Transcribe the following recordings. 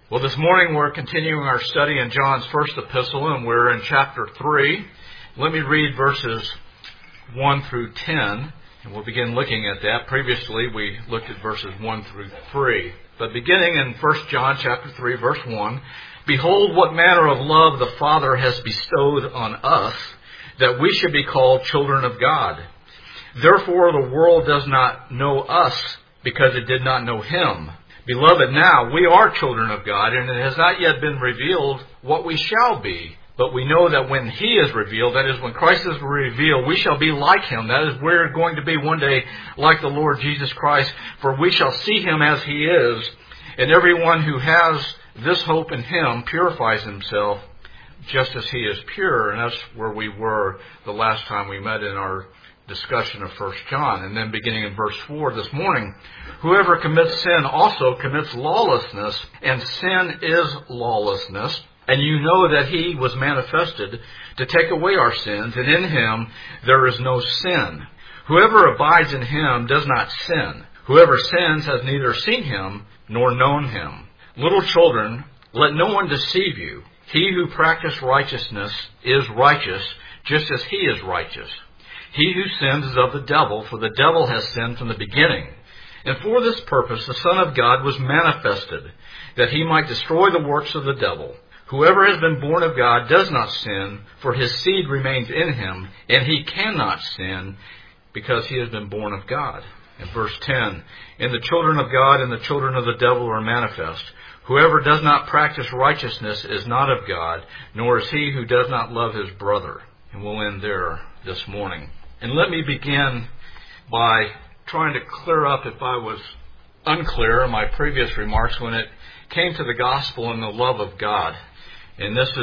Well, this morning we're continuing our study in John's first epistle, and we're in chapter 3. Let me read verses 1 through 10, and we'll begin looking at that. Previously, we looked at verses 1 through 3. But beginning in 1 John chapter 3, verse 1, "Behold, what manner of love the Father has bestowed on us, that we should be called children of God. Therefore the world does not know us, because it did not know Him. Beloved, now we are children of God, and it has not yet been revealed what we shall be. But we know that when He is revealed, that is, when Christ is revealed, we shall be like Him. That is, we're going to be one day like the Lord Jesus Christ, for we shall see Him as He is. And everyone who has this hope in Him purifies himself just as He is pure." And that's where we were the last time we met in our discussion of 1 John. And then beginning in verse 4 this morning, "Whoever commits sin also commits lawlessness, and sin is lawlessness. And you know that He was manifested to take away our sins, and in Him there is no sin. Whoever abides in Him does not sin. Whoever sins has neither seen Him nor known Him. Little children, let no one deceive you. He who practices righteousness is righteous, just as He is righteous. He who sins is of the devil, for the devil has sinned from the beginning. And for this purpose the Son of God was manifested, that He might destroy the works of the devil. Whoever has been born of God does not sin, for his seed remains in him, and he cannot sin, because he has been born of God." In verse 10, "And the children of God and the children of the devil are manifest. Whoever does not practice righteousness is not of God, nor is he who does not love his brother." And we'll end there this morning. And let me begin by trying to clear up if I was unclear in my previous remarks when it came to the gospel and the love of God. And this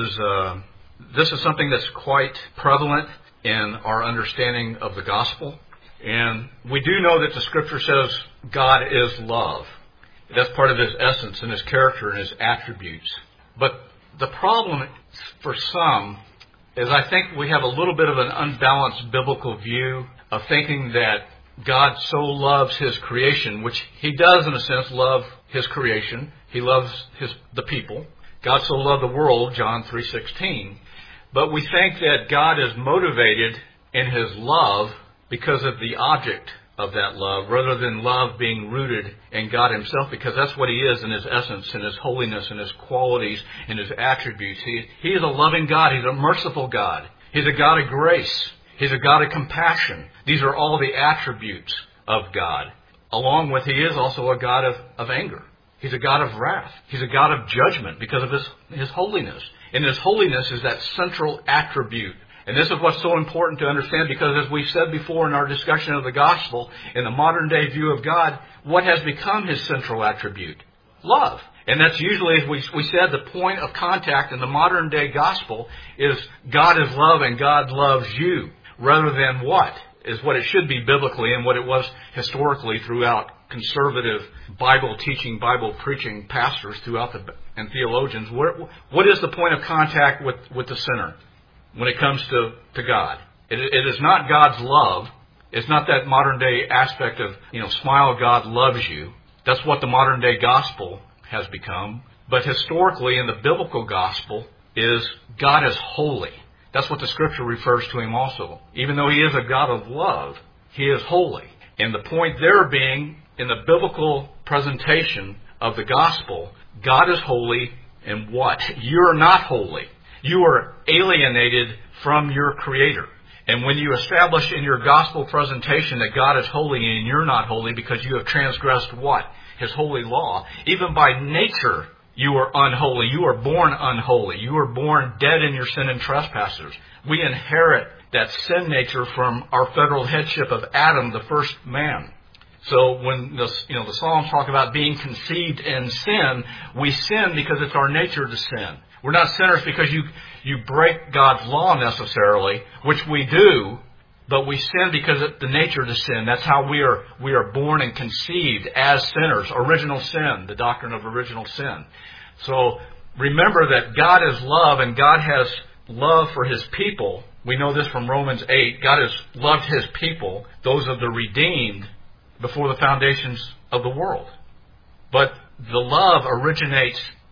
is something that's quite prevalent in our understanding of the gospel. And we do know that the Scripture says God is love. That's part of His essence and His character and His attributes. But the problem for some is I think we have a little bit of an unbalanced biblical view of thinking that God so loves His creation, which He does in a sense love His creation. He loves the people. God so loved the world, John 3:16. But we think that God is motivated in His love because of the object of that love, rather than love being rooted in God Himself, because that's what He is in His essence, in His holiness, in His qualities, in His attributes. He is a loving God. He's a merciful God. He's a God of grace. He's a God of compassion. These are all the attributes of God. Along with He is also a God of anger. He's a God of wrath. He's a God of judgment because of His holiness. And His holiness is that central attribute. And this is what's so important to understand, because as we've said before in our discussion of the gospel, in the modern day view of God, what has become His central attribute? Love. And that's usually, as we said, the point of contact in the modern day gospel is God is love and God loves you, rather than what is what it should be biblically and what it was historically throughout conservative Bible teaching, Bible preaching pastors throughout and theologians. What is the point of contact with the sinner when it comes to God? It is not God's love. It's not that modern day aspect of, smile, God loves you. That's what the modern day gospel has become. But historically in the biblical gospel is God is holy. That's what the Scripture refers to Him also. Even though He is a God of love, He is holy. And the point there being, in the biblical presentation of the gospel, God is holy, and what? You're not holy. You are alienated from your Creator. And when you establish in your gospel presentation that God is holy and you're not holy because you have transgressed what? His holy law. Even by nature, you are unholy. You are born unholy. You are born dead in your sin and trespasses. We inherit that sin nature from our federal headship of Adam, the first man. So when the Psalms talk about being conceived in sin, we sin because it's our nature to sin. We're not sinners because you break God's law necessarily, which we do, but we sin because it's the nature to sin. That's how we are born and conceived as sinners. Original sin, the doctrine of original sin. So remember that God is love, and God has love for His people. We know this from Romans 8. God has loved His people, those of the redeemed, before the foundations of the world. But the love originates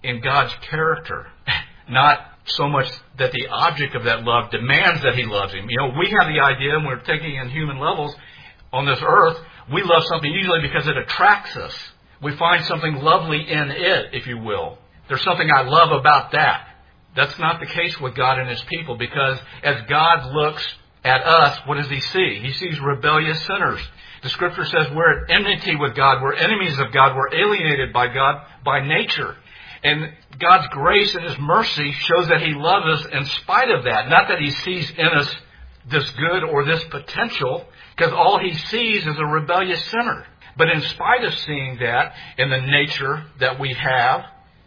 in God's character, not so much that the object of that love demands that he loves him. We have the idea, and we're thinking in human levels on this earth, we love something usually because it attracts us. We find something lovely in it, if you will. There's something I love about that. That's not the case with God and his people, because as God looks at us, what does he see? He sees rebellious sinners. The Scripture says we're at enmity with God. We're enemies of God. We're alienated by God by nature. And God's grace and his mercy shows that he loves us in spite of that. Not that he sees in us this good or this potential, because all he sees is a rebellious sinner. But in spite of seeing that in the nature that we have,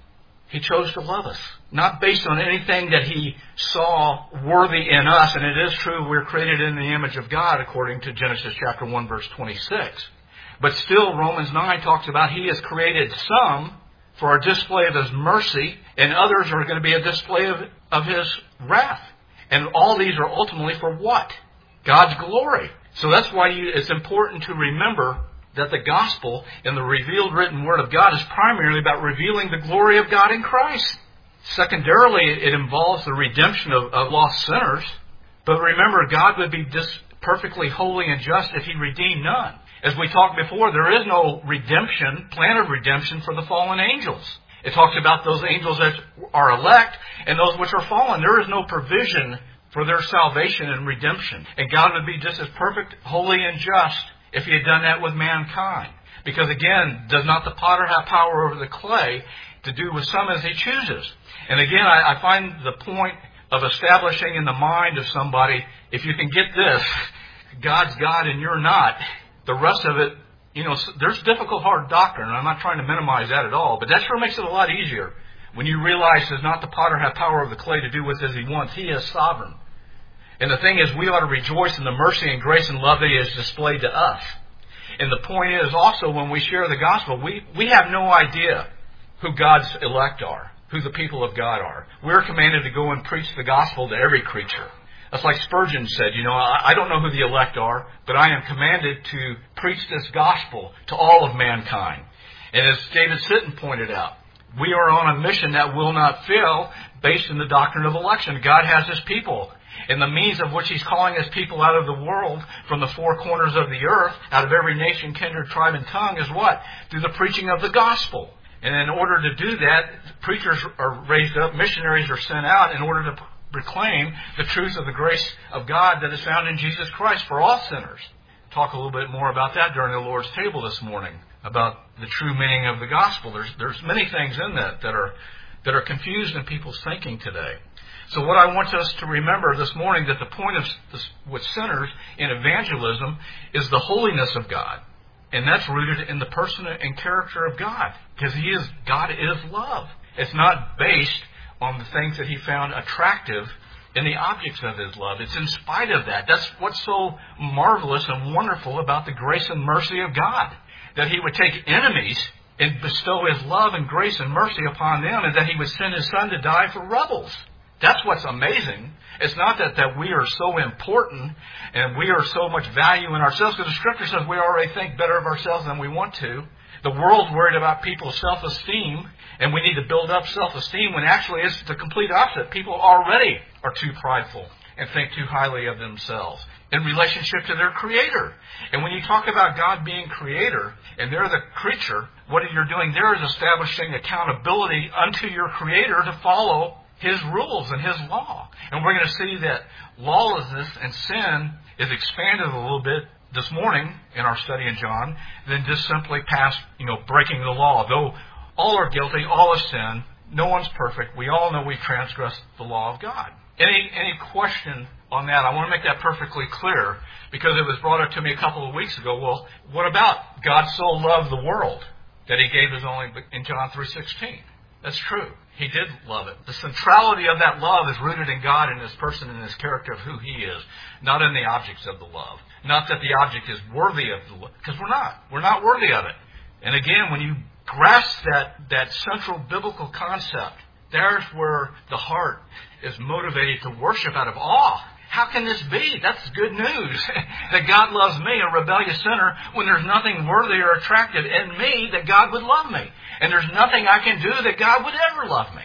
he chose to love us. Not based on anything that he saw worthy in us. And it is true, we're created in the image of God, according to Genesis chapter 1, verse 26. But still, Romans 9 talks about he has created some for a display of his mercy, and others are going to be a display of his wrath. And all these are ultimately for what? God's glory. So that's why it's important to remember that the gospel and the revealed written word of God is primarily about revealing the glory of God in Christ. Secondarily, it involves the redemption of lost sinners. But remember, God would be perfectly holy and just if he redeemed none. As we talked before, there is no plan of redemption for the fallen angels. It talks about those angels that are elect and those which are fallen. There is no provision for their salvation and redemption. And God would be just as perfect, holy, and just if he had done that with mankind. Because again, does not the potter have power over the clay to do with some as he chooses? And again, I find the point of establishing in the mind of somebody, if you can get this, God's God and you're not, the rest of it, there's difficult, hard doctrine, and I'm not trying to minimize that at all, but that sure makes it a lot easier when you realize does not the potter have power over the clay to do with as he wants. He is sovereign. And the thing is, we ought to rejoice in the mercy and grace and love that he has displayed to us. And the point is also, when we share the gospel, we have no idea who God's elect are, who the people of God are. We're commanded to go and preach the gospel to every creature. That's like Spurgeon said, I don't know who the elect are, but I am commanded to preach this gospel to all of mankind. And as David Sitton pointed out, we are on a mission that will not fail based on the doctrine of election. God has his people. And the means of which he's calling his people out of the world, from the four corners of the earth, out of every nation, kindred, tribe, and tongue, is what? Through the preaching of the gospel. And in order to do that, preachers are raised up, missionaries are sent out in order to proclaim the truth of the grace of God that is found in Jesus Christ for all sinners. Talk a little bit more about that during the Lord's table this morning, about the true meaning of the gospel. There's many things in that are confused in people's thinking today. So what I want us to remember this morning, that the point of this, with sinners in evangelism is the holiness of God. And that's rooted in the person and character of God. Because God is love. It's not based on the things that he found attractive in the objects of his love. It's in spite of that. That's what's so marvelous and wonderful about the grace and mercy of God. That he would take enemies and bestow his love and grace and mercy upon them, and that he would send his son to die for rebels. That's what's amazing. It's not that we are so important and we are so much value in ourselves, because the Scripture says we already think better of ourselves than we want to. The world's worried about people's self-esteem, and we need to build up self-esteem, when actually it's the complete opposite. People already are too prideful and think too highly of themselves in relationship to their Creator. And when you talk about God being Creator and they're the creature, what you're doing there is establishing accountability unto your Creator to follow his rules and his law. And we're going to see that lawlessness and sin is expanded a little bit this morning in our study in John than just simply past, breaking the law. Though all are guilty, all have sinned, no one's perfect. We all know we transgressed the law of God. Any question on that? I want to make that perfectly clear, because it was brought up to me a couple of weeks ago. Well, what about God so loved the world that he gave his only, in John 3:16? That's true. He did love it. The centrality of that love is rooted in God and his person and his character of who he is, not in the objects of the love. Not that the object is worthy of the love, because we're not. We're not worthy of it. And again, when you grasp that central biblical concept, there's where the heart is motivated to worship out of awe. How can this be? That's good news. That God loves me, a rebellious sinner, when there's nothing worthy or attractive in me that God would love me. And there's nothing I can do that God would ever love me.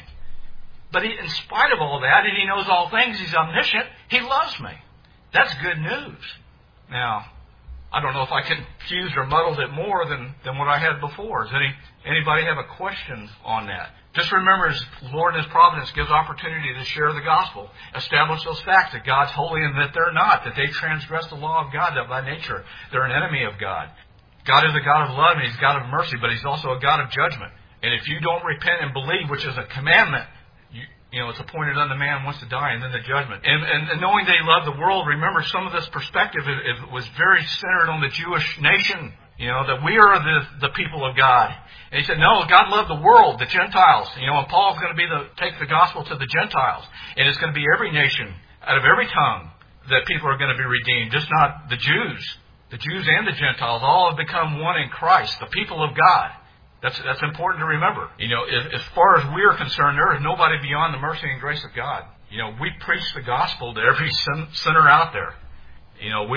But in spite of all that, and He knows all things, He's omniscient, He loves me. That's good news. Now, I don't know if I confused or muddled it more than what I had before. Does anybody have a question on that? Just remember, His Lord and His providence gives opportunity to share the gospel. Establish those facts that God's holy and that they're not, that they transgress the law of God, that by nature they're an enemy of God. God is a God of love and He's a God of mercy, but He's also a God of judgment. And if you don't repent and believe, which is a commandment, you know, it's appointed unto man once to die, and then the judgment. And knowing that He loved the world, remember some of this perspective, it was very centered on the Jewish nation, you know, that we are the people of God. And He said, no, God loved the world, the Gentiles. You know, and Paul's going to take the gospel to the Gentiles. And it's going to be every nation, out of every tongue, that people are going to be redeemed, just not the Jews. The Jews and the Gentiles all have become one in Christ, the people of God. That's important to remember. You know, as far as we're concerned, there is nobody beyond the mercy and grace of God. You know, we preach the gospel to every sinner out there. You know,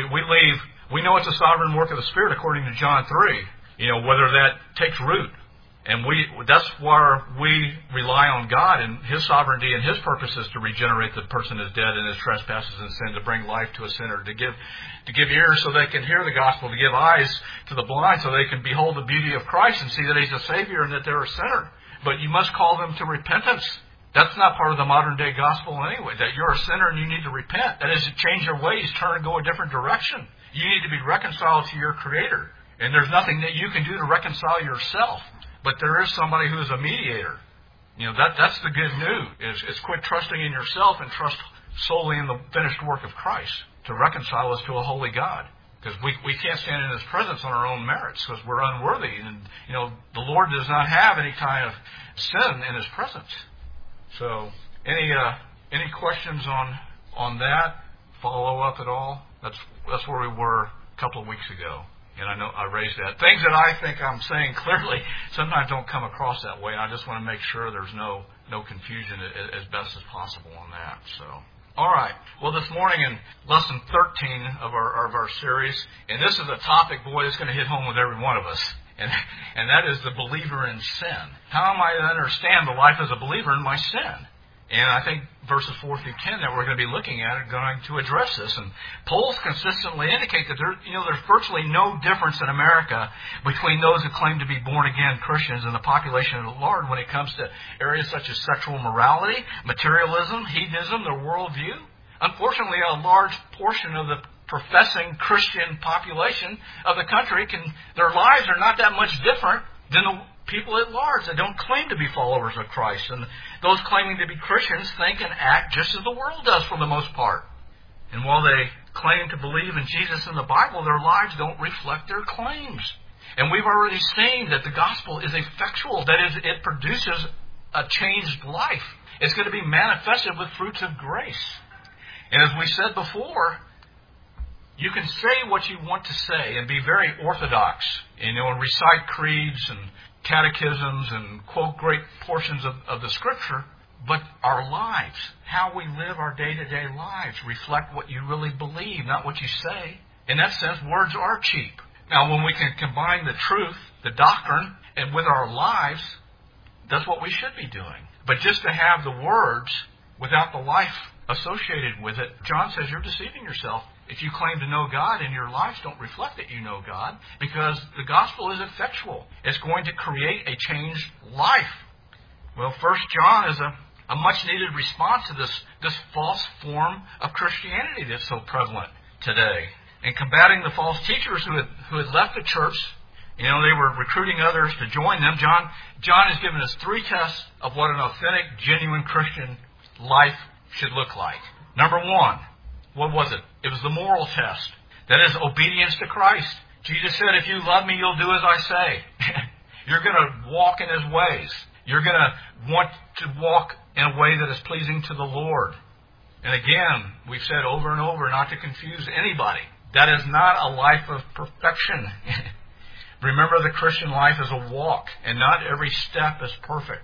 we know it's a sovereign work of the Spirit according to John 3. You know, whether that takes root. And that's where we rely on God and His sovereignty and His purposes to regenerate the person who's dead in his trespasses and sin, to bring life to a sinner, to give ears so they can hear the gospel, to give eyes to the blind so they can behold the beauty of Christ and see that He's a Savior and that they're a sinner. But you must call them to repentance. That's not part of the modern day gospel anyway, that you're a sinner and you need to repent. That is to change your ways, turn and go a different direction. You need to be reconciled to your Creator. And there's nothing that you can do to reconcile yourself. But there is somebody who is a mediator. You know, that's the good news. Is quit trusting in yourself and trust solely in the finished work of Christ to reconcile us to a holy God. Because we can't stand in His presence on our own merits because we're unworthy. And, you know, the Lord does not have any kind of sin in His presence. So, any questions on that? Follow up at all? That's where we were a couple of weeks ago. And I know I raised that. Things that I think I'm saying clearly sometimes don't come across that way. And I just want to make sure there's no confusion as best as possible on that. So, all right. Well, this morning in lesson 13 of our series, and this is a topic, boy, that's going to hit home with every one of us. And that is the believer in sin. How am I to understand the life as a believer in my sin? And I think verses 4 through 10 that we're going to be looking at are going to address this. And polls consistently indicate that there's virtually no difference in America between those who claim to be born-again Christians and the population at large when it comes to areas such as sexual morality, materialism, hedonism, their worldview. Unfortunately, a large portion of the professing Christian population of the country, their lives are not that much different than the people at large that don't claim to be followers of Christ. And those claiming to be Christians think and act just as the world does for the most part. And while they claim to believe in Jesus and the Bible, their lives don't reflect their claims. And we've already seen that the gospel is effectual. That is, it produces a changed life. It's going to be manifested with fruits of grace. And as we said before, you can say what you want to say and be very orthodox, and recite creeds and catechisms and quote great portions of the Scripture, but our lives, how we live our day-to-day lives, reflect what you really believe, not what you say. In that sense, words are cheap. Now, when we can combine the truth, the doctrine, and with our lives, that's what we should be doing. But just to have the words without the life associated with it, John says you're deceiving yourself if you claim to know God and your lives don't reflect that you know God, because the gospel is effectual. It's going to create a changed life. Well, 1 John is a much-needed response to this false form of Christianity that's so prevalent today. And combating the false teachers who had left the church, they were recruiting others to join them. John has given us 3 tests of what an authentic, genuine Christian life should look like. Number 1, what was it? It was the moral test. That is obedience to Christ. Jesus said, if you love me, you'll do as I say. You're going to walk in His ways. You're going to want to walk in a way that is pleasing to the Lord. And again, we've said over and over not to confuse anybody. That is not a life of perfection. Remember, the Christian life is a walk, and not every step is perfect.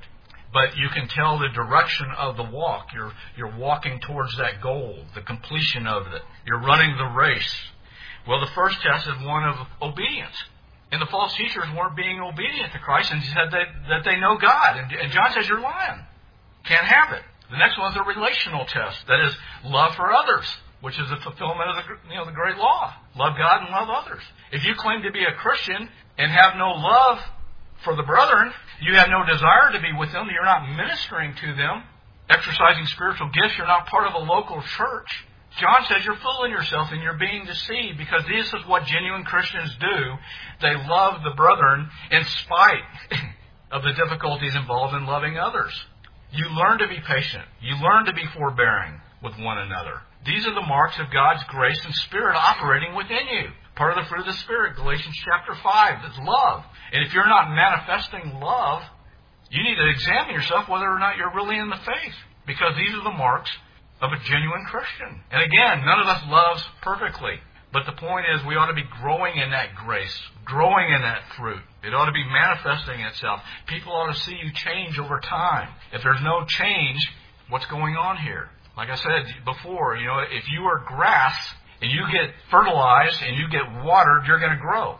but you can tell the direction of the walk. You're walking towards that goal, the completion of it. You're running the race. Well, the first test is one of obedience. And the false teachers weren't being obedient to Christ and said that they know God. And John says, you're lying. Can't have it. The next one is a relational test. That is love for others, which is the fulfillment of the great law. Love God and love others. If you claim to be a Christian and have no love for the brethren, you have no desire to be with them, you're not ministering to them, exercising spiritual gifts, you're not part of a local church. John says you're fooling yourself and you're being deceived, because this is what genuine Christians do. They love the brethren in spite of the difficulties involved in loving others. You learn to be patient. You learn to be forbearing with one another. These are the marks of God's grace and Spirit operating within you. Part of the fruit of the Spirit, Galatians chapter 5, is love. And if you're not manifesting love, you need to examine yourself whether or not you're really in the faith, because these are the marks of a genuine Christian. And again, none of us loves perfectly. But the point is, we ought to be growing in that grace, growing in that fruit. It ought to be manifesting itself. People ought to see you change over time. If there's no change, what's going on here? Like I said before, if you are grass and you get fertilized and you get watered, you're going to grow.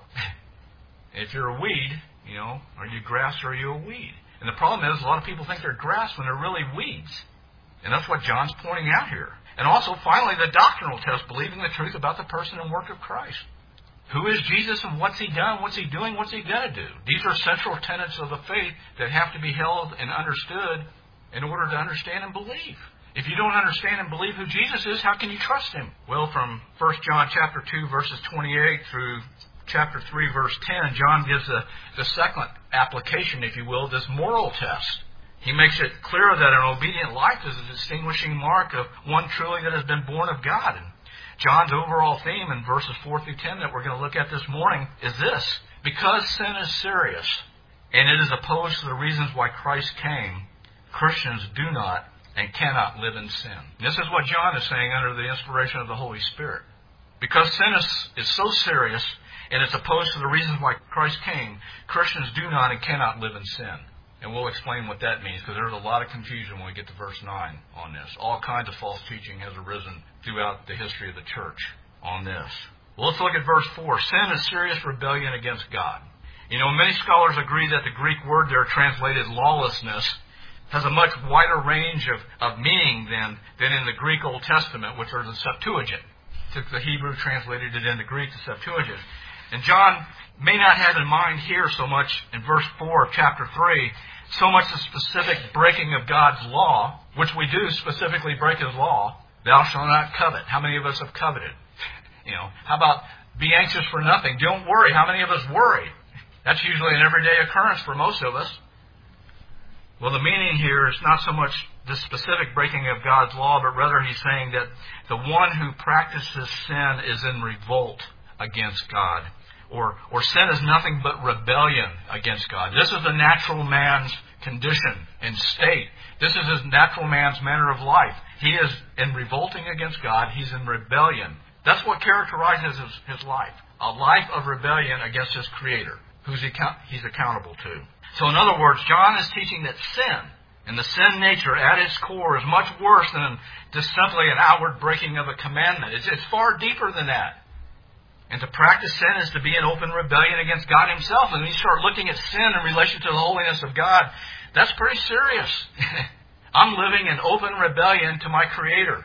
If you're a weed, are you grass or are you a weed? And the problem is, a lot of people think they're grass when they're really weeds. And that's what John's pointing out here. And also, finally, the doctrinal test, believing the truth about the person and work of Christ. Who is Jesus and what's He done? What's He doing? What's He going to do? These are central tenets of the faith that have to be held and understood in order to understand and believe. If you don't understand and believe who Jesus is, how can you trust Him? Well, from 1 John chapter 2, verses 28 through chapter 3, verse 10, John gives the second application, if you will, this moral test. He makes it clear that an obedient life is a distinguishing mark of one truly that has been born of God. And John's overall theme in verses 4 through 10 that we're going to look at this morning is this: because sin is serious and it is opposed to the reasons why Christ came, Christians do not and cannot live in sin. And this is what John is saying under the inspiration of the Holy Spirit. Because sin is so serious and it's opposed to the reasons why Christ came, Christians do not and cannot live in sin. And we'll explain what that means, because there's a lot of confusion when we get to verse 9 on this. All kinds of false teaching has arisen throughout the history of the church on this. Well, let's look at verse 4. Sin is serious rebellion against God. Many scholars agree that the Greek word there translated lawlessness has a much wider range of meaning than in the Greek Old Testament, which are the Septuagint. Took the Hebrew, translated it into Greek, the Septuagint. And John may not have in mind here so much in verse 4 of chapter 3, so much the specific breaking of God's law, which we do specifically break His law. Thou shalt not covet. How many of us have coveted? How about be anxious for nothing? Don't worry. How many of us worry? That's usually an everyday occurrence for most of us. Well, the meaning here is not so much the specific breaking of God's law, but rather he's saying that the one who practices sin is in revolt against God. Or sin is nothing but rebellion against God. This is the natural man's condition and state. This is his natural man's manner of life. He is in revolting against God. He's in rebellion. That's what characterizes his life. A life of rebellion against his Creator, who's he's accountable to. So in other words, John is teaching that sin, and the sin nature at its core, is much worse than just simply an outward breaking of a commandment. It's far deeper than that. And to practice sin is to be in open rebellion against God Himself. And when you start looking at sin in relation to the holiness of God, that's pretty serious. I'm living in open rebellion to my Creator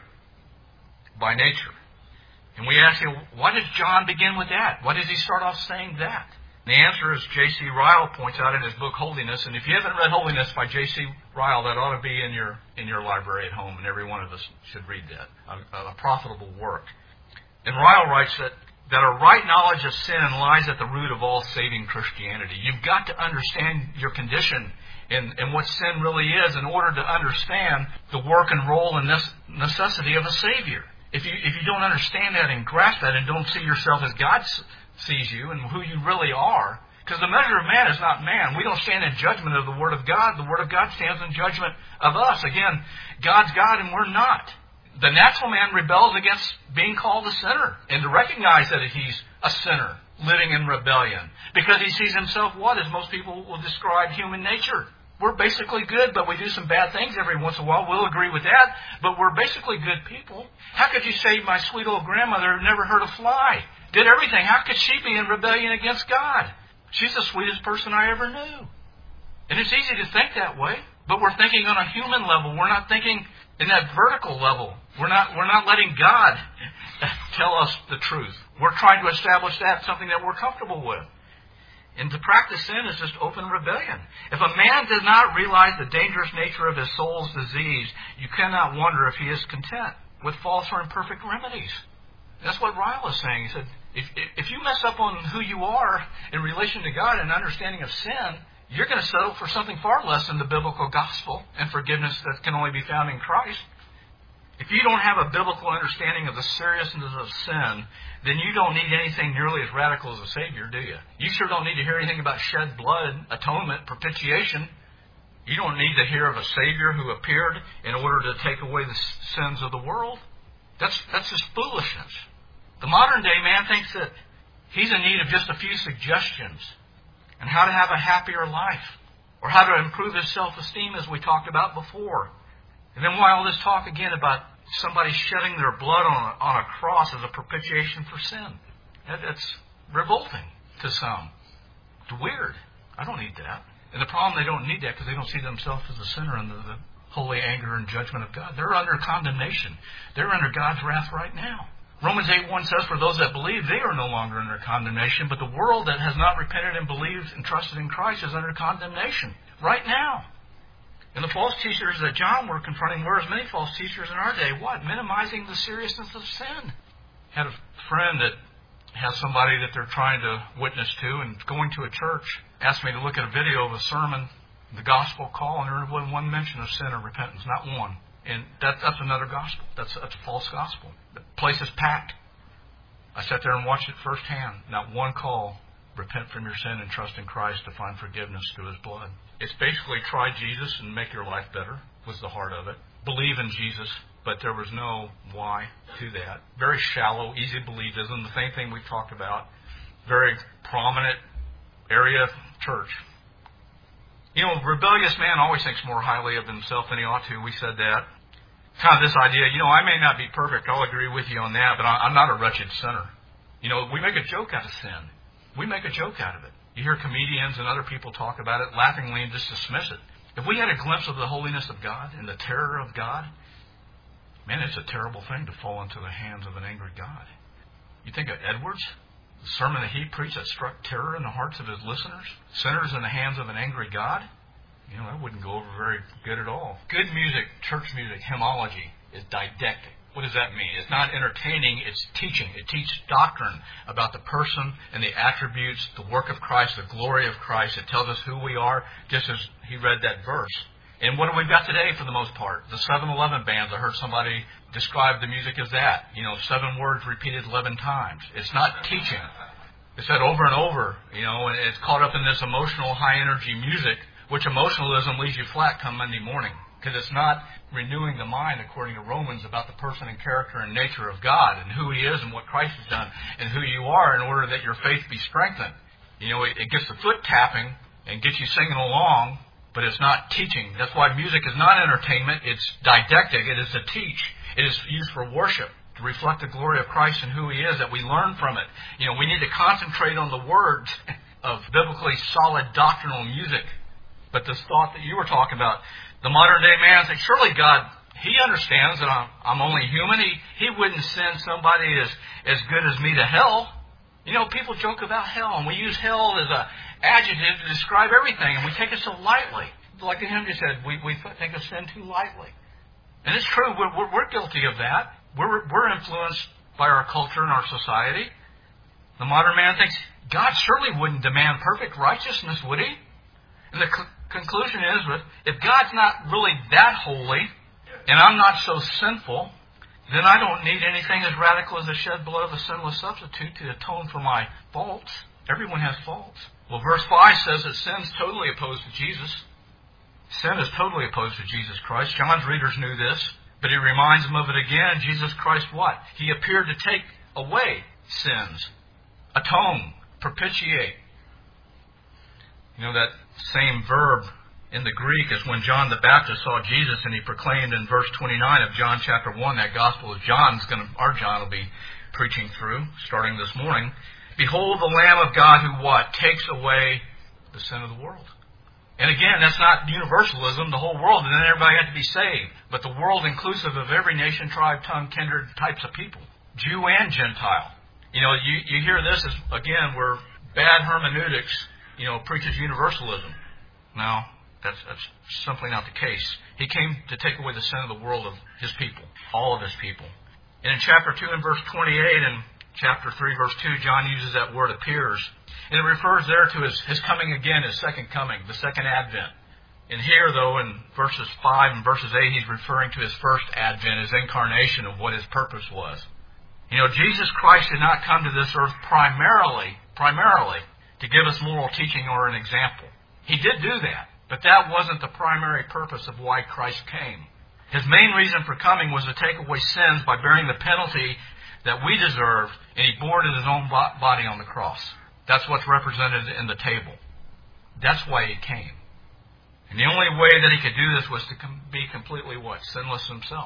by nature. And we ask you, why does John begin with that? Why does he start off saying that? And the answer is J.C. Ryle points out in his book Holiness. And if you haven't read Holiness by J.C. Ryle, that ought to be in your library at home, and every one of us should read that. A profitable work. And Ryle writes that a right knowledge of sin lies at the root of all saving Christianity. You've got to understand your condition and what sin really is in order to understand the work and role and necessity of a Savior. If you don't understand that and grasp that and don't see yourself as God sees you and who you really are, because the measure of man is not man. We don't stand in judgment of the Word of God. The Word of God stands in judgment of us. Again, God's God and we're not. The natural man rebels against being called a sinner and to recognize that he's a sinner living in rebellion because he sees himself what, as most people will describe, human nature. we're basically good, but we do some bad things every once in a while. We'll agree with that, but we're basically good people. How could you say my sweet old grandmother never heard a fly? Did everything. How could she be in rebellion against God? She's the sweetest person I ever knew. And it's easy to think that way, but we're thinking on a human level. We're not thinking in that vertical level. We're not letting God tell us the truth. We're trying to establish that something that we're comfortable with. And to practice sin is just open rebellion. If a man does not realize the dangerous nature of his soul's disease, you cannot wonder if he is content with false or imperfect remedies. That's what Ryle is saying. He said, if you mess up on who you are in relation to God and understanding of sin, you're going to settle for something far less than the biblical gospel and forgiveness that can only be found in Christ. If you don't have a biblical understanding of the seriousness of sin, then you don't need anything nearly as radical as a Savior, do you? You sure don't need to hear anything about shed blood, atonement, propitiation. You don't need to hear of a Savior who appeared in order to take away the sins of the world. That's just foolishness. The modern day man thinks that he's in need of just a few suggestions on how to have a happier life or how to improve his self-esteem, as we talked about before. And then why all this talk again about somebody shedding their blood on a cross as a propitiation for sin? That's revolting to some. It's weird. I don't need that. And the problem, they don't need that because they don't see themselves as a sinner under the holy anger and judgment of God. They're under condemnation. They're under God's wrath right now. Romans 8:1 says, for those that believe, they are no longer under condemnation, but the world that has not repented and believed and trusted in Christ is under condemnation right now. And the false teachers that John were confronting were as many false teachers in our day. What? Minimizing the seriousness of sin. Had a friend that has somebody that they're trying to witness to, and going to a church, asked me to look at a video of a sermon, the gospel call, and there wasn't one mention of sin or repentance, not one. And that's another gospel. That's a false gospel. The place is packed. I sat there and watched it firsthand. Not one call. Repent from your sin and trust in Christ to find forgiveness through His blood. It's basically try Jesus and make your life better, was the heart of it. Believe in Jesus, but there was no why to that. Very shallow, easy believism, the same thing we talked about. Very prominent area of church. You know, rebellious man always thinks more highly of himself than he ought to. We said that. Kind of this idea, I may not be perfect. I'll agree with you on that, but I'm not a wretched sinner. We make a joke out of sin. We make a joke out of it. You hear comedians and other people talk about it laughingly and just dismiss it. If we had a glimpse of the holiness of God and the terror of God, man, it's a terrible thing to fall into the hands of an angry God. You think of Edwards, the sermon that he preached that struck terror in the hearts of his listeners, sinners in the hands of an angry God. That wouldn't go over very good at all. Good music, church music, hymnology, is didactic. What does that mean? It's not entertaining, it's teaching. It teaches doctrine about the person and the attributes, the work of Christ, the glory of Christ. It tells us who we are, just as he read that verse. And what have we got today for the most part? The 7-Eleven bands. I heard somebody describe the music as that. 7 words repeated 11 times. It's not teaching. It's said over and over, and it's caught up in this emotional, high-energy music, which emotionalism leaves you flat come Monday morning. Because it's not renewing the mind, according to Romans, about the person and character and nature of God and who He is and what Christ has done and who you are in order that your faith be strengthened. It gets the foot tapping and gets you singing along, but it's not teaching. That's why music is not entertainment. It's didactic. It is to teach. It is used for worship, to reflect the glory of Christ and who He is, that we learn from it. We need to concentrate on the words of biblically solid doctrinal music. But this thought that you were talking about, the modern day man thinks, surely God, He understands that I'm only human. He wouldn't send somebody as good as me to hell. People joke about hell, and we use hell as an adjective to describe everything, and we take it so lightly. Like the hymn just said, we think of sin too lightly. And it's true, we're guilty of that. We're influenced by our culture and our society. The modern man thinks, God surely wouldn't demand perfect righteousness, would He? And the conclusion is that if God's not really that holy, and I'm not so sinful, then I don't need anything as radical as the shed blood of a sinless substitute to atone for my faults. Everyone has faults. Well, verse 5 says that sin's totally opposed to Jesus. Sin is totally opposed to Jesus Christ. John's readers knew this, but he reminds them of it again. Jesus Christ what? He appeared to take away sins, atone, propitiate. That same verb in the Greek is when John the Baptist saw Jesus and he proclaimed in verse 29 of John chapter 1, that gospel of our John will be preaching through, starting this morning. Behold the Lamb of God who what? Takes away the sin of the world. And again, that's not universalism, the whole world, and then everybody had to be saved. But the world inclusive of every nation, tribe, tongue, kindred types of people. Jew and Gentile. You hear this as, again, where bad hermeneutics, preaches universalism. No, that's simply not the case. He came to take away the sin of the world of His people, all of His people. And in chapter 2 and verse 28 and chapter 3 verse 2, John uses that word appears. And it refers there to his coming again, His second coming, the second advent. And here, though, in verses 5 and verses 8, He's referring to His first advent, His incarnation of what His purpose was. Jesus Christ did not come to this earth primarily to give us moral teaching or an example. He did do that, but that wasn't the primary purpose of why Christ came. His main reason for coming was to take away sins by bearing the penalty that we deserved, and He bore it in His own body on the cross. That's what's represented in the table. That's why He came. And the only way that He could do this was to be completely what? Sinless Himself.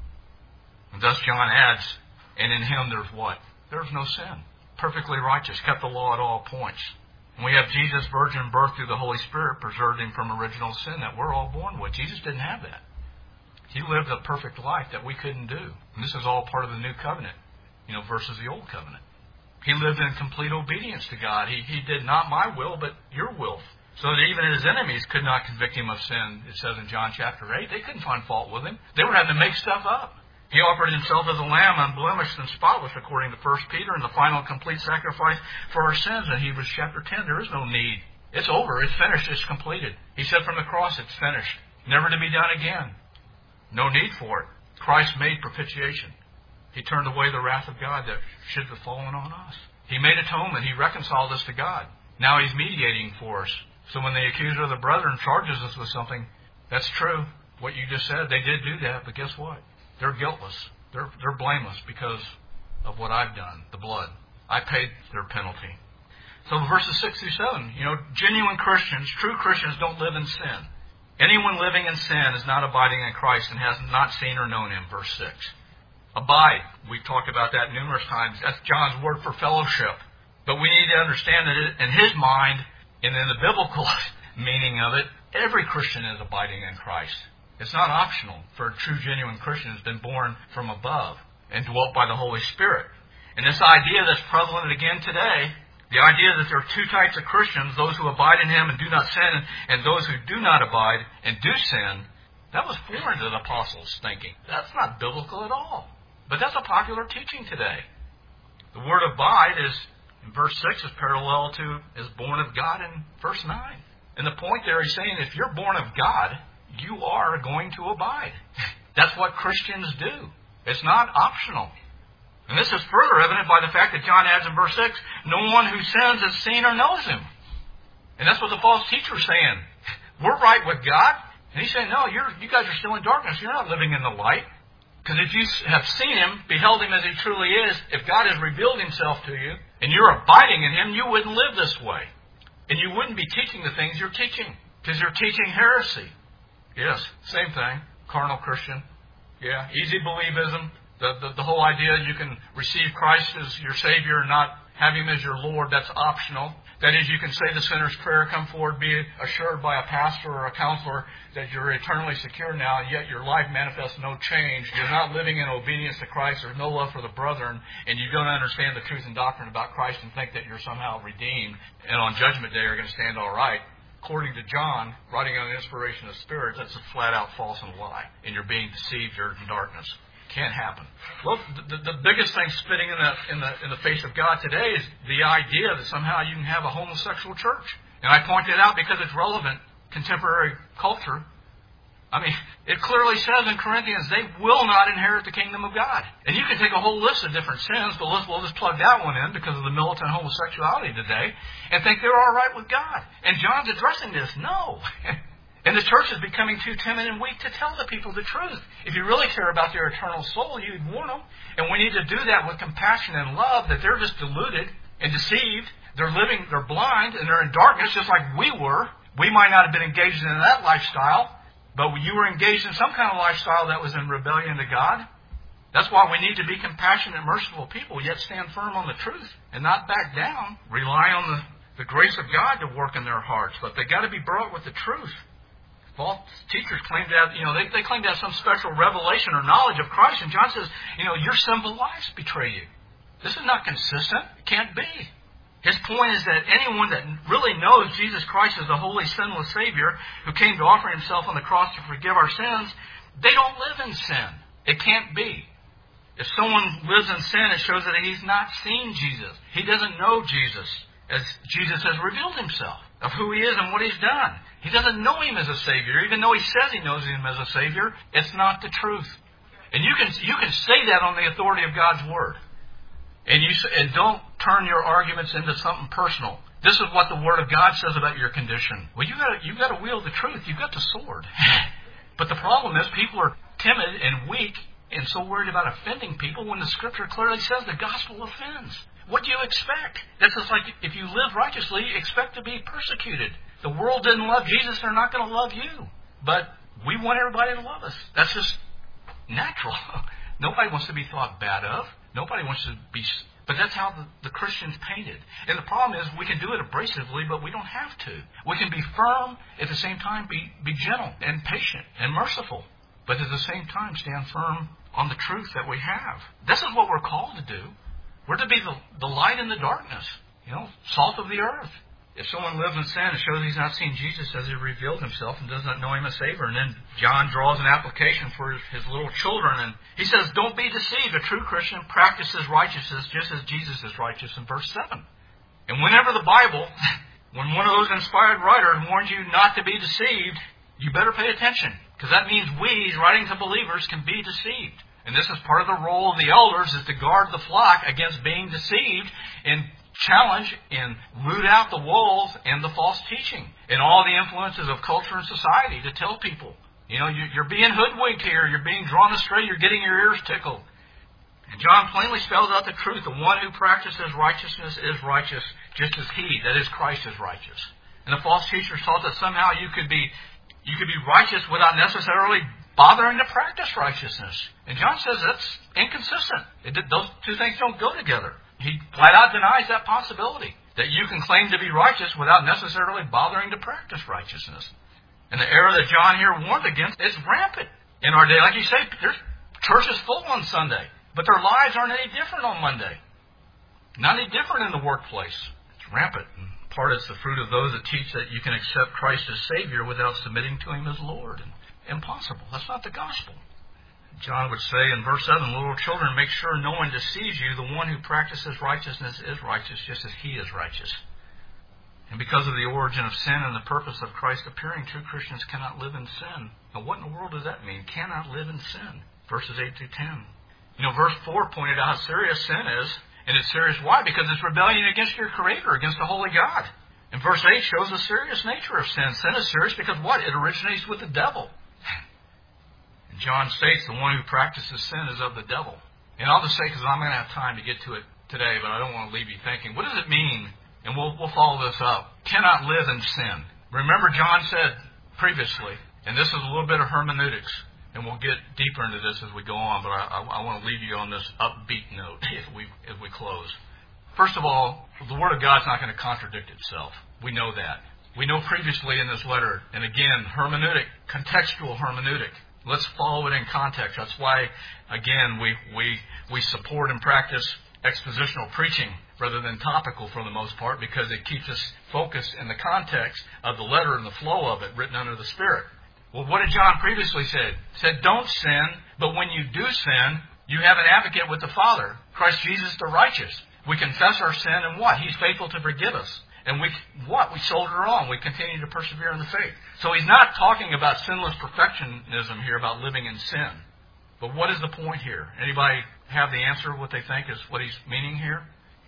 And thus John adds, and in Him there's what? There's no sin. Perfectly righteous, kept the law at all points. And we have Jesus' virgin birth through the Holy Spirit preserved Him from original sin that we're all born with. Jesus didn't have that. He lived a perfect life that we couldn't do. And this is all part of the new covenant, versus the old covenant. He lived in complete obedience to God. He did not my will, but your will. So that even His enemies could not convict Him of sin, it says in John chapter 8. They couldn't find fault with Him. They were having to make stuff up. He offered Himself as a lamb, unblemished and spotless, according to 1 Peter, and the final complete sacrifice for our sins in Hebrews chapter 10. There is no need. It's over. It's finished. It's completed. He said from the cross, it's finished. Never to be done again. No need for it. Christ made propitiation. He turned away the wrath of God that should have fallen on us. He made atonement. He reconciled us to God. Now He's mediating for us. So when the accuser of the brethren charges us with something, that's true. What you just said, they did do that, but guess what? They're guiltless. They're blameless because of what I've done, the blood. I paid their penalty. So verses 6 through 7, genuine Christians, true Christians don't live in sin. Anyone living in sin is not abiding in Christ and has not seen or known Him, verse 6. Abide. We've talked about that numerous times. That's John's word for fellowship. But we need to understand that in his mind, and in the biblical meaning of it, every Christian is abiding in Christ. It's not optional for a true, genuine Christian who's been born from above and dwelt by the Holy Spirit. And this idea that's prevalent again today, the idea that there are two types of Christians, those who abide in Him and do not sin, and those who do not abide and do sin, that was foreign to the apostles' thinking. That's not biblical at all. But that's a popular teaching today. The word abide is, in verse 6, is parallel to is born of God in verse 9. And the point there, he's saying, if you're born of God, you are going to abide. That's what Christians do. It's not optional. And this is further evident by the fact that John adds in verse 6, no one who sins has seen or knows Him. And that's what the false teacher is saying. We're right with God. And he's saying, no, you guys are still in darkness. You're not living in the light. Because if you have seen Him, beheld Him as He truly is, if God has revealed Himself to you, and you're abiding in Him, you wouldn't live this way. And you wouldn't be teaching the things you're teaching. Because you're teaching heresy. Yes, same thing. Carnal Christian. Yeah, easy believism. The whole idea you can receive Christ as your Savior and not have Him as your Lord, that's optional. That is, you can say the sinner's prayer, come forward, be assured by a pastor or a counselor that you're eternally secure now, yet your life manifests no change. You're not living in obedience to Christ. There's no love for the brethren, and you don't understand the truth and doctrine about Christ and think that you're somehow redeemed, and on Judgment Day are going to stand all right. According to John, writing on the inspiration of the Spirit, that's a flat-out false and lie, and you're being deceived. You're in darkness. Can't happen. Well, the biggest thing spitting in the face of God today is the idea that somehow you can have a homosexual church. And I point it out because it's relevant. Contemporary culture. I mean, it clearly says in Corinthians, they will not inherit the kingdom of God. And you can take a whole list of different sins, but we'll just plug that one in because of the militant homosexuality today, and think they're all right with God. And John's addressing this. No. And the church is becoming too timid and weak to tell the people the truth. If you really care about their eternal soul, you'd warn them. And we need to do that with compassion and love, that they're just deluded and deceived. They're blind, and they're in darkness just like we were. We might not have been engaged in that lifestyle, but you were engaged in some kind of lifestyle that was in rebellion to God. That's why we need to be compassionate, merciful people, yet stand firm on the truth and not back down. Rely on the grace of God to work in their hearts, but they got to be brought with the truth. False teachers claim to have, they claim to have some special revelation or knowledge of Christ, and John says, your sinful lives betray you. This is not consistent. It can't be. His point is that anyone that really knows Jesus Christ as the holy, sinless Savior who came to offer himself on the cross to forgive our sins, they don't live in sin. It can't be. If someone lives in sin, it shows that he's not seen Jesus. He doesn't know Jesus as Jesus has revealed himself, of who he is and what he's done. He doesn't know him as a Savior. Even though he says he knows him as a Savior, it's not the truth. And you can say that on the authority of God's Word. And don't turn your arguments into something personal. This is what the Word of God says about your condition. Well, you've got to wield the truth. You've got the sword. But the problem is people are timid and weak and so worried about offending people when the Scripture clearly says the gospel offends. What do you expect? That's just like if you live righteously, you expect to be persecuted. The world didn't love Jesus, they're not going to love you. But we want everybody to love us. That's just natural. Nobody wants to be thought bad of. Nobody wants to be... But that's how the Christians painted. And the problem is we can do it abrasively, but we don't have to. We can be firm, at the same time be gentle and patient and merciful. But at the same time stand firm on the truth that we have. This is what we're called to do. We're to be the light in the darkness. Salt of the earth. If someone lives in sin, it shows he's not seen Jesus as he revealed himself and does not know him as Savior. And then John draws an application for his little children. And he says, don't be deceived. A true Christian practices righteousness just as Jesus is righteous in verse 7. And whenever the Bible, when one of those inspired writers warns you not to be deceived, you better pay attention. Because that means we, writing to believers, can be deceived. And this is part of the role of the elders, is to guard the flock against being deceived and challenge and root out the wolves and the false teaching and all the influences of culture and society to tell people, you're being hoodwinked here, you're being drawn astray, you're getting your ears tickled. And John plainly spells out the truth. The one who practices righteousness is righteous just as he, that is Christ, is righteous. And the false teachers taught that somehow you could be righteous without necessarily bothering to practice righteousness. And John says that's inconsistent. Those two things don't go together. He flat out denies that possibility, that you can claim to be righteous without necessarily bothering to practice righteousness. And the error that John here warned against is rampant in our day. Like you say, there's churches full on Sunday, but their lives aren't any different on Monday. Not any different in the workplace. It's rampant. And part is the fruit of those that teach that you can accept Christ as Savior without submitting to Him as Lord. Impossible. That's not the gospel. John would say in verse 7, little children, make sure no one deceives you. The one who practices righteousness is righteous, just as he is righteous. And because of the origin of sin and the purpose of Christ appearing, true Christians cannot live in sin. Now, what in the world does that mean? Cannot live in sin. Verses 8 through 10. Verse 4 pointed out how serious sin is. And it's serious why? Because it's rebellion against your Creator, against the Holy God. And verse 8 shows the serious nature of sin. Sin is serious because what? It originates with the devil. John states the one who practices sin is of the devil. And I'll just say, because I'm going to have time to get to it today, but I don't want to leave you thinking, what does it mean? And we'll follow this up. Cannot live in sin. Remember John said previously, and this is a little bit of hermeneutics, and we'll get deeper into this as we go on, but I want to leave you on this upbeat note as we close. First of all, the Word of God's not going to contradict itself. We know that. We know previously in this letter, and again, hermeneutic, contextual hermeneutic. Let's follow it in context. That's why, again, we support and practice expositional preaching rather than topical for the most part, because it keeps us focused in the context of the letter and the flow of it written under the Spirit. Well, what did John previously say? He said, don't sin, but when you do sin, you have an advocate with the Father, Christ Jesus the righteous. We confess our sin, and what? He's faithful to forgive us. And we soldier on. We continue to persevere in the faith. So he's not talking about sinless perfectionism here, about living in sin. But what is the point here? Anybody have the answer what they think is what he's meaning here?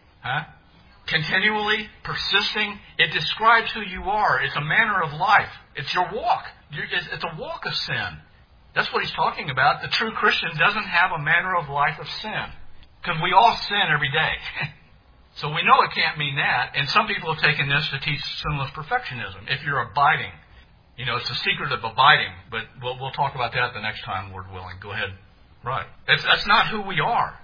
Continually persisting. It describes who you are. It's a manner of life. It's your walk. It's a walk of sin. That's what he's talking about. The true Christian doesn't have a manner of life of sin. Because we all sin every day. So we know it can't mean that. And some people have taken this to teach sinless perfectionism. If you're abiding, it's the secret of abiding. But we'll talk about that the next time, Lord willing. Go ahead. Right. That's not who we are.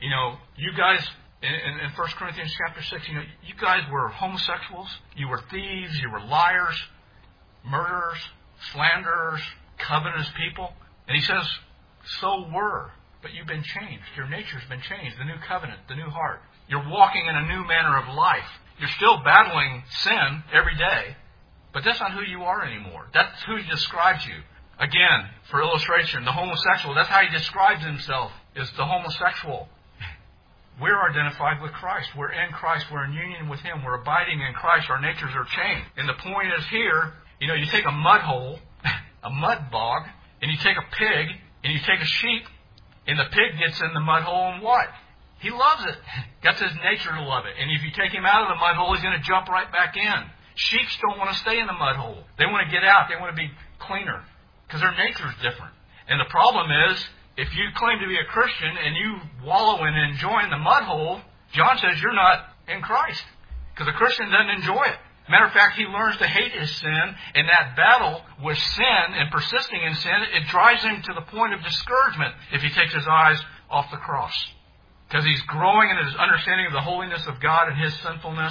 You guys, in 1 Corinthians chapter 6, you guys were homosexuals. You were thieves. You were liars, murderers, slanderers, covetous people. And he says, so were. But you've been changed. Your nature's been changed. The new covenant, the new heart. You're walking in a new manner of life. You're still battling sin every day, but that's not who you are anymore. That's who he describes you. Again, for illustration, the homosexual, that's how he describes himself, is the homosexual. We're identified with Christ. We're in Christ. We're in union with Him. We're abiding in Christ. Our natures are changed. And the point is here, you take a mud hole, a mud bog, and you take a pig, and you take a sheep, and the pig gets in the mud hole, and what? He loves it. That's his nature to love it. And if you take him out of the mud hole, he's going to jump right back in. Sheep don't want to stay in the mud hole. They want to get out. They want to be cleaner because their nature is different. And the problem is, if you claim to be a Christian and you wallow in enjoying the mud hole, John says you're not in Christ because a Christian doesn't enjoy it. Matter of fact, he learns to hate his sin, and that battle with sin and persisting in sin, it drives him to the point of discouragement if he takes his eyes off the cross. Because he's growing in his understanding of the holiness of God and His sinfulness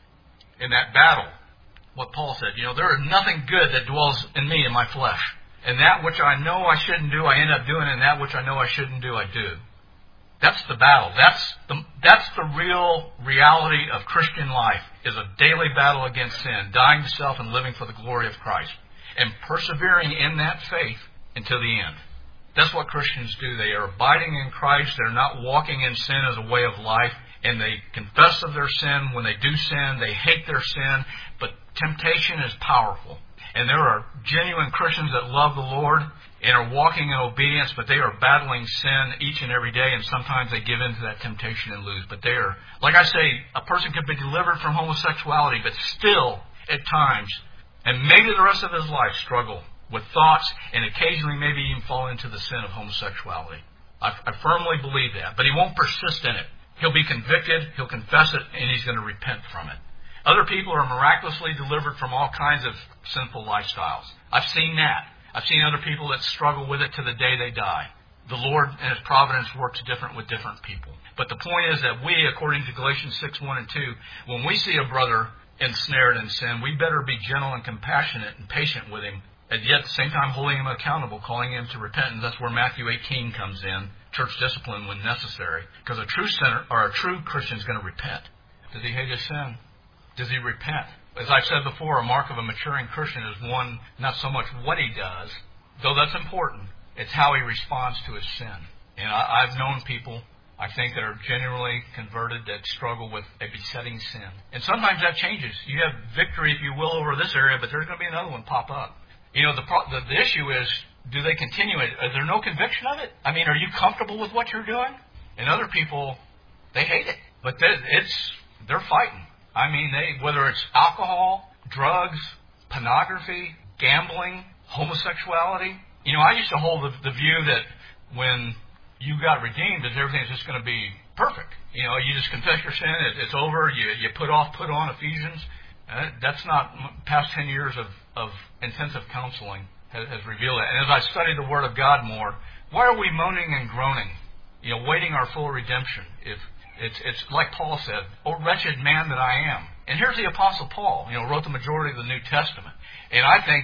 in that battle. What Paul said, there is nothing good that dwells in me, in my flesh. And that which I know I shouldn't do, I end up doing, and that which I know I shouldn't do, I do. That's the battle. That's the real reality of Christian life, is a daily battle against sin, dying to self and living for the glory of Christ, and persevering in that faith until the end. That's what Christians do. They are abiding in Christ. They're not walking in sin as a way of life. And they confess of their sin. When they do sin, they hate their sin. But temptation is powerful. And there are genuine Christians that love the Lord and are walking in obedience, but they are battling sin each and every day. And sometimes they give in to that temptation and lose. But they are, like I say, a person can be delivered from homosexuality, but still, at times, and maybe the rest of his life, struggle with thoughts, and occasionally maybe even fall into the sin of homosexuality. I firmly believe that. But he won't persist in it. He'll be convicted, he'll confess it, and he's going to repent from it. Other people are miraculously delivered from all kinds of sinful lifestyles. I've seen that. I've seen other people that struggle with it to the day they die. The Lord and His providence works different with different people. But the point is that we, according to Galatians 6:1 and 2, when we see a brother ensnared in sin, we better be gentle and compassionate and patient with him, and yet at the same time holding him accountable, calling him to repentance. That's where Matthew 18 comes in, church discipline when necessary. Because a true sinner or a true Christian is going to repent. Does he hate his sin? Does he repent? As I've said before, a mark of a maturing Christian is one, not so much what he does, though that's important, it's how he responds to his sin. And I've known people, I think, that are genuinely converted that struggle with a besetting sin. And sometimes that changes. You have victory, if you will, over this area, but there's going to be another one pop up. The issue is, do they continue it? Is there no conviction of it? I mean, are you comfortable with what you're doing? And other people, they hate it. But they're fighting. I mean, whether it's alcohol, drugs, pornography, gambling, homosexuality. I used to hold the view that when you got redeemed, that everything's just going to be perfect. You just confess your sin, it's over, you put on Ephesians. That's not, past 10 years of intensive counseling has revealed it. And as I study the Word of God more, why are we moaning and groaning? Waiting our full redemption. If it's like Paul said, "O wretched man that I am." And here's the Apostle Paul, wrote the majority of the New Testament. And I think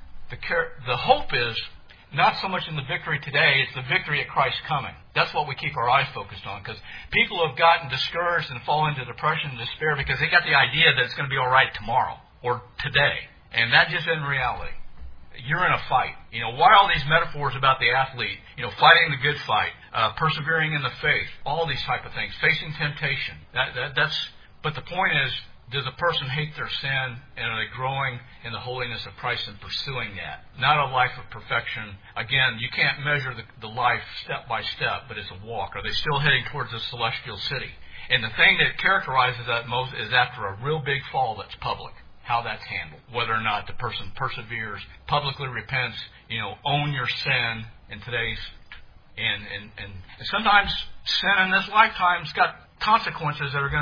the hope is not so much in the victory today, it's the victory at Christ's coming. That's what we keep our eyes focused on, because people have gotten discouraged and fall into depression and despair because they got the idea that it's going to be all right tomorrow or today. And that just isn't reality. You're in a fight. Why all these metaphors about the athlete? Fighting the good fight, persevering in the faith, all these type of things, facing temptation. But the point is, does a person hate their sin, and are they growing in the holiness of Christ and pursuing that? Not a life of perfection. Again, you can't measure the life step by step, but it's a walk. Are they still heading towards the celestial city? And the thing that characterizes that most is after a real big fall that's public. How that's handled. Whether or not the person perseveres, publicly repents, own your sin in today's... And sometimes sin in this lifetime's got consequences that are going to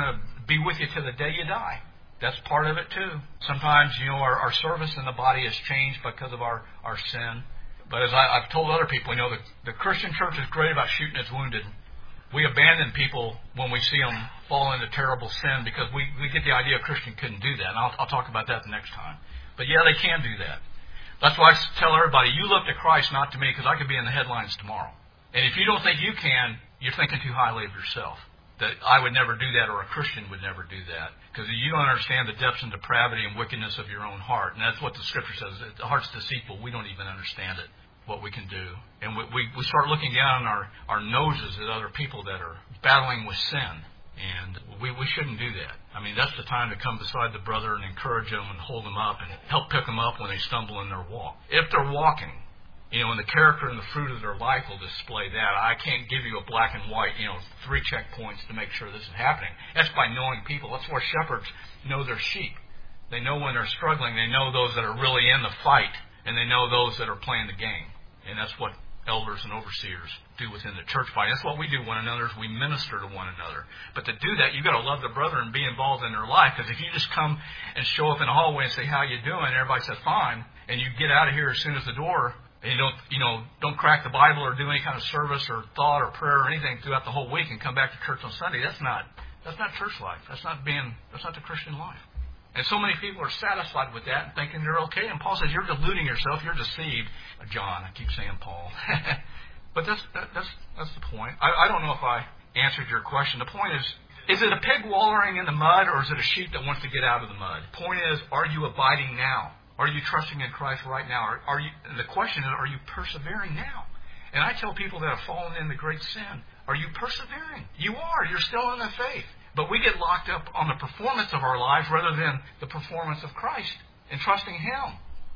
be with you to the day you die. That's part of it too. Sometimes, our service in the body is changed because of our sin. But as I've told other people, the Christian church is great about shooting its wounded. We abandon people when we see them fall into terrible sin because we get the idea a Christian couldn't do that. And I'll talk about that the next time. But yeah, they can do that. That's why I tell everybody, you look to Christ, not to me, because I could be in the headlines tomorrow. And if you don't think you can, you're thinking too highly of yourself. That I would never do that, or a Christian would never do that. Because you don't understand the depths and depravity and wickedness of your own heart. And that's what the Scripture says. The heart's deceitful. We don't even understand it, what we can do. And we start looking down our noses at other people that are battling with sin. And we shouldn't do that. I mean, that's the time to come beside the brother and encourage them and hold them up and help pick them up when they stumble in their walk. If they're walking, and the character and the fruit of their life will display that. I can't give you a black and white, 3 checkpoints to make sure this is happening. That's by knowing people. That's where shepherds know their sheep. They know when they're struggling. They know those that are really in the fight, and they know those that are playing the game. And that's what elders and overseers do within the church body. That's what we do one another, is we minister to one another. But to do that, you've got to love the brother and be involved in their life. Because if you just come and show up in the hallway and say, how you doing? Everybody says, fine. And you get out of here as soon as the door, and you don't crack the Bible or do any kind of service or thought or prayer or anything throughout the whole week and come back to church on Sunday. That's not church life. That's not the Christian life. And so many people are satisfied with that and thinking they're okay. And Paul says, you're deluding yourself. You're deceived. John, I keep saying Paul. But that's the point. I don't know if I answered your question. The point is it a pig wallowing in the mud, or is it a sheep that wants to get out of the mud? The point is, are you abiding now? Are you trusting in Christ right now? The question is, are you persevering now? And I tell people that have fallen into great sin, are you persevering? You are. You're still in the faith. But we get locked up on the performance of our lives rather than the performance of Christ and trusting Him.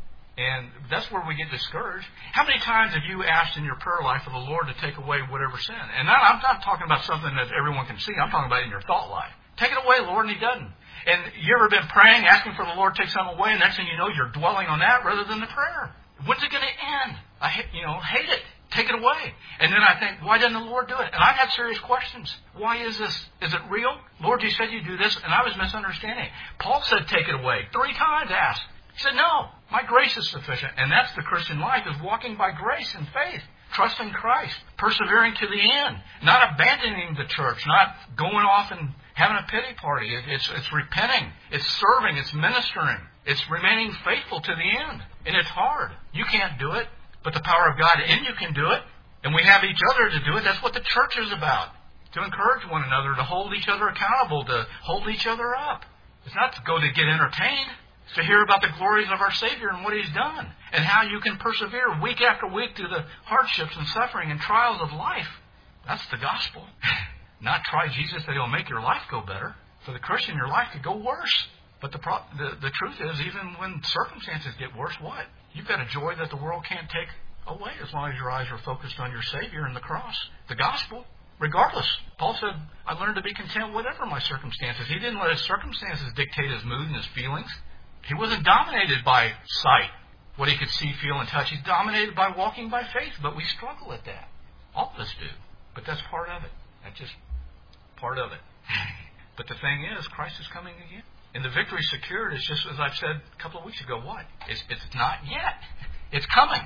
And that's where we get discouraged. How many times have you asked in your prayer life for the Lord to take away whatever sin? And I'm not talking about something that everyone can see. I'm talking about in your thought life. Take it away, Lord, and He doesn't. And you ever been praying, asking for the Lord to take something away, and next thing you know, you're dwelling on that rather than the prayer. When's it going to end? I hate it. Take it away. And then I think, why doesn't the Lord do it? And I've had serious questions. Why is this? Is it real? Lord, you said you do this, and I was misunderstanding. Paul said, take it away. 3 times asked. He said, no, my grace is sufficient. And that's the Christian life, is walking by grace and faith. Trusting Christ, persevering to the end, not abandoning the church, not going off and having a pity party. It's repenting, it's serving, it's ministering, it's remaining faithful to the end. And it's hard. You can't do it, but the power of God in you can do it. And we have each other to do it. That's what the church is about. To encourage one another, to hold each other accountable, to hold each other up. It's not to go to get entertained. It's to hear about the glories of our Savior and what He's done, and how you can persevere week after week through the hardships and suffering and trials of life. That's the gospel. Not try Jesus that He'll make your life go better. For the Christian, your life could go worse. But the truth is, even when circumstances get worse, what? You've got a joy that the world can't take away as long as your eyes are focused on your Savior and the cross. The gospel. Regardless. Paul said, I learned to be content whatever my circumstances. He didn't let his circumstances dictate his mood and his feelings. He wasn't dominated by sight, what he could see, feel, and touch. He's dominated by walking by faith, but we struggle at that. All of us do. But that's part of it. That's just part of it. But the thing is, Christ is coming again. And the victory secured is just, as I've said a couple of weeks ago, what? It's not yet. It's coming.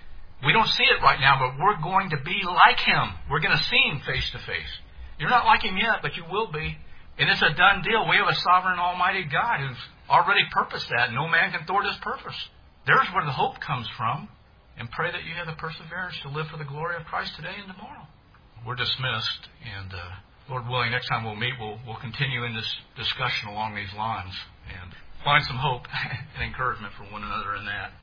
We don't see it right now, but we're going to be like Him. We're going to see Him face to face. You're not like Him yet, but you will be. And it's a done deal. We have a sovereign, almighty God who's already purposed that. No man can thwart His purpose. There's where the hope comes from. And pray that you have the perseverance to live for the glory of Christ today and tomorrow. We're dismissed. And Lord willing, next time we'll meet, we'll continue in this discussion along these lines and find some hope and encouragement for one another in that.